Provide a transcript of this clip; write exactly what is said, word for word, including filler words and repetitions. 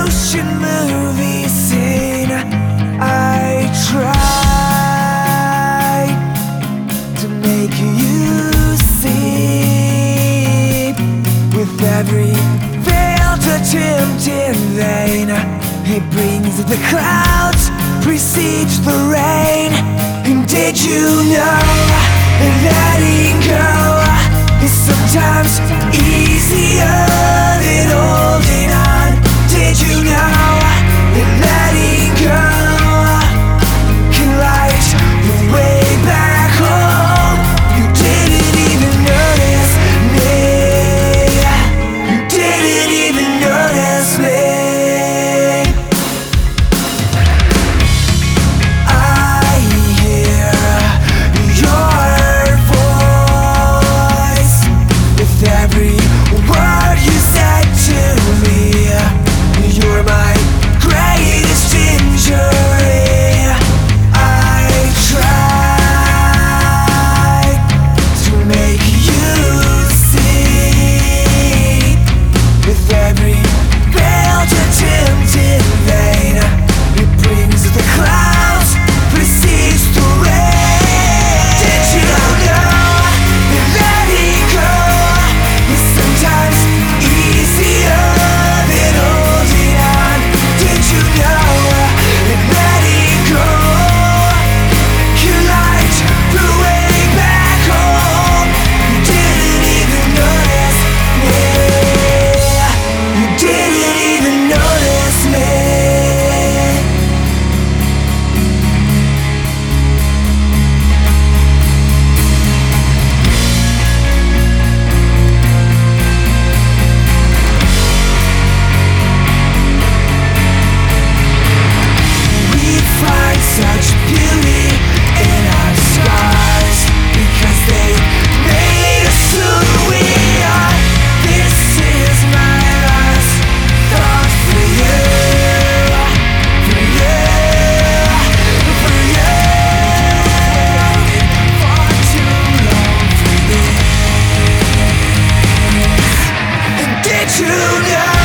motion movie scene. I tried to make you see. With every failed attempt in vain, it brings the clouds, precedes the rain. And did you know that letting go is sometimes easier than holding on? Did you know that letting go can light the way back home? You didn't even notice me. You didn't even notice me. I hear your voice with every word you said to me. You're my greatest injury. I tried to make you see. With every failed attempt in vain, it brings the clouds, precedes the rain. Did you know that letting go is sometimes easier than holding on? Did you know that letting go can light the way back home? You didn't even notice me. You didn't even notice me. We find such beauty in our scars because they made us who we are. This is my last thought for you, for you, for you. Waited far too long for this. And did you know